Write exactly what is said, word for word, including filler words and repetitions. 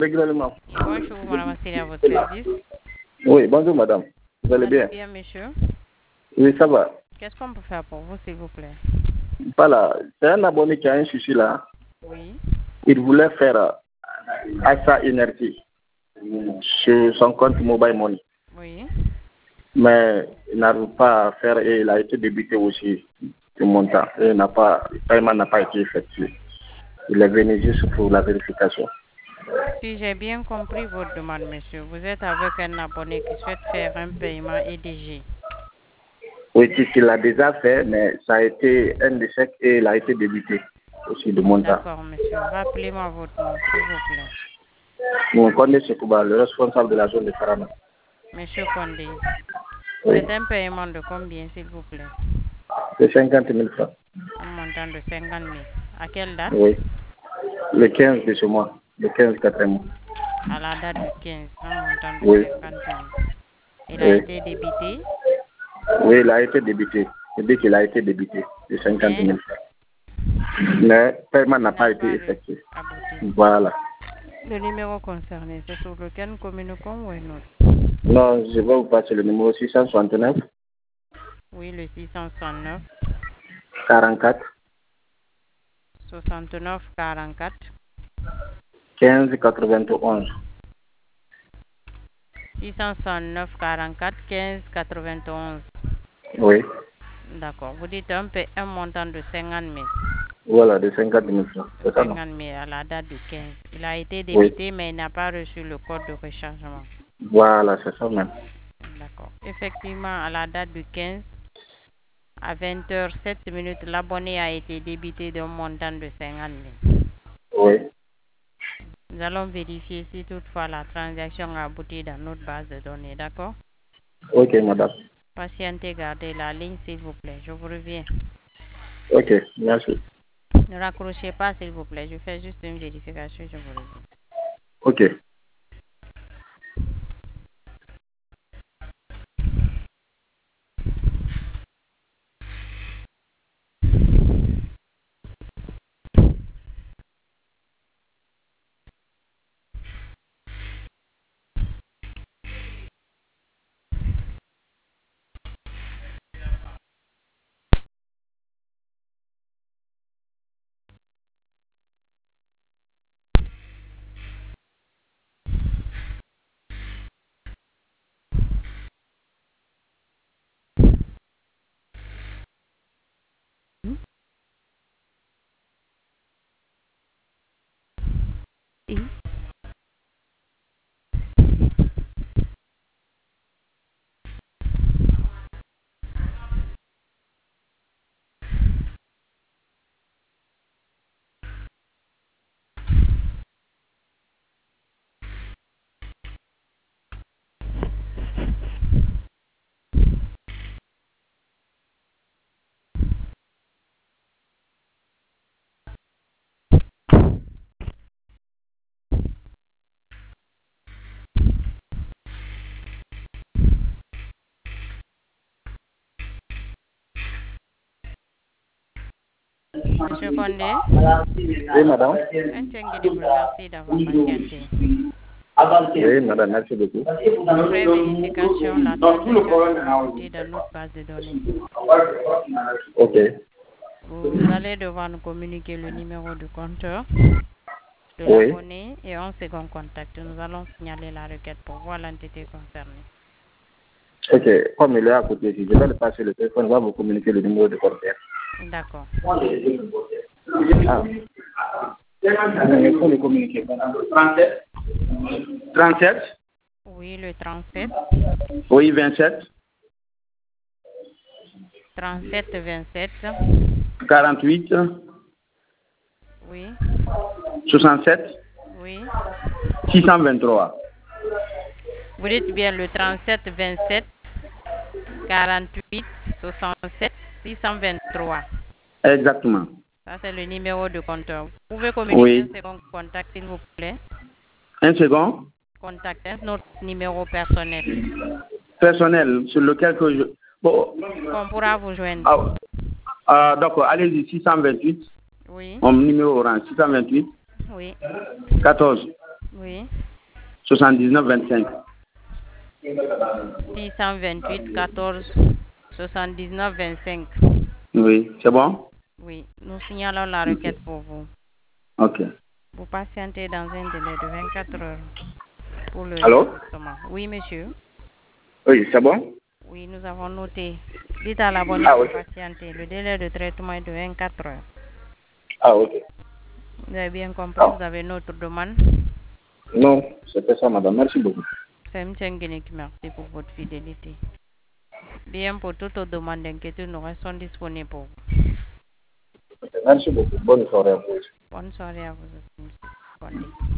régulièrement. Bonjour, madame, c'est à votre service. Oui, bonjour madame. Vous allez bien? Bien, monsieur. Oui, ça va. Qu'est-ce qu'on peut faire pour vous, s'il vous plaît? Voilà, c'est un abonné qui a un souci là. Oui. Il voulait faire euh, achat énergie sur son compte Mobile Money. Oui. Mais il n'arrive pas à faire et il a été débuté aussi du montant. Et il n'a pas, le paiement n'a pas été effectué. Il est venu juste pour la vérification. Si j'ai bien compris votre demande, monsieur, vous êtes avec un abonné qui souhaite faire un paiement E D G. Oui, il l'a déjà fait, mais ça a été un échec et il a été débuté aussi de montant. D'accord, monsieur. Rappelez-moi votre nom, s'il vous plaît. Mon connaît Sekouba, le responsable de la zone de Karama. Monsieur Condé, Oui. c'est un paiement de combien, s'il vous plaît? C'est cinquante mille francs. Un montant de cinquante mille. À quelle date? Oui. Le quinze de ce mois. Le quinze quatrième mois. À la date du quinze, un montant de Oui. cinquante mille. Il a Oui. été débité? Oui, il a été débité. Je dis qu'il a été débité de cinquante mille francs. Mais le paiement n'a pas été effectué. Voilà. Le numéro concerné, c'est sur lequel nous communiquons ou un autre? Non, je vais vous passer le numéro six cent soixante-neuf. Oui, le six cent soixante-neuf. quarante-quatre. soixante-neuf quarante-quatre. quinze quatre-vingt-onze. six cent soixante-neuf quarante-quatre quinze quatre-vingt-onze. Oui. D'accord. Vous dites un, peu, un montant de cinquante mille. Voilà, de cinquante mille francs. C'est ça, non? cinquante mille à la date du quinze. Il a été débité, Oui. mais il n'a pas reçu le code de rechargement. Voilà, c'est ça même. D'accord. Effectivement, à la date du quinze, à vingt heures sept minutes, l'abonné a été débité d'un montant de cinquante mille. Oui. Nous allons vérifier si toutefois la transaction a abouti dans notre base de données, d'accord? Ok, madame. Patientez, gardez la ligne, s'il vous plaît. Je vous reviens. Ok, merci. Ne raccrochez pas, s'il vous plaît. Je fais juste une vérification, je vous reviens. Ok. Monsieur Condé? Oui, madame. Merci d'avoir patienté. Oui, madame, merci beaucoup. Après vérification, la transaction a abouti dans notre base de données. Ok. Vous allez devoir nous communiquer le numéro du compteur de Oui. l'abonné et un second contact. Nous allons signaler la requête pour voir l'entité concernée. Ok, comme il est à côté ici, je vais le passer le téléphone, on va vous communiquer le numéro de compteur. D'accord. Ah. Il faut le communiquer. trente-sept. trente-sept. Oui, le trente-sept. Oui, vingt-sept. trente-sept vingt-sept. quarante-huit. Oui. soixante-sept. Oui. six cent vingt-trois. Vous dites bien le trente-sept vingt-sept quarante-huit soixante-sept six cent vingt-trois. Exactement. Ça, c'est le numéro de compteur. Vous pouvez communiquer Oui. un second contact, s'il vous plaît? Un second. Contact, notre numéro personnel. Personnel, sur lequel que je... Bon. On pourra vous joindre. Ah, ah, d'accord, allez-y, six cent vingt-huit. Oui. Mon numéro orange, six cent vingt-huit. Oui. quatorze. Oui. soixante-dix-neuf vingt-cinq. six cent vingt-huit quatorze soixante-dix-neuf vingt-cinq. Oui, c'est bon? Oui, nous signalons la requête pour vous. Ok. Vous patientez dans un délai de vingt-quatre heures pour le Allô? remboursement. Oui, monsieur. Oui, c'est bon? Oui, nous avons noté. Dites à l'abonné Ah, de ok. patienter. Le délai de traitement est de vingt-quatre heures. Ah, ok. Vous avez bien compris, Ah. vous avez notre demande. Non, c'était ça, madame. Merci beaucoup. C'est M. Nguyen qui merci pour votre fidélité. Bien, pour toute demande d'inquiétude, nous restons disponibles pour vous. Merci beaucoup. Bonne soirée à vous. Bonne soirée à vous aussi, monsieur. Bonne nuit.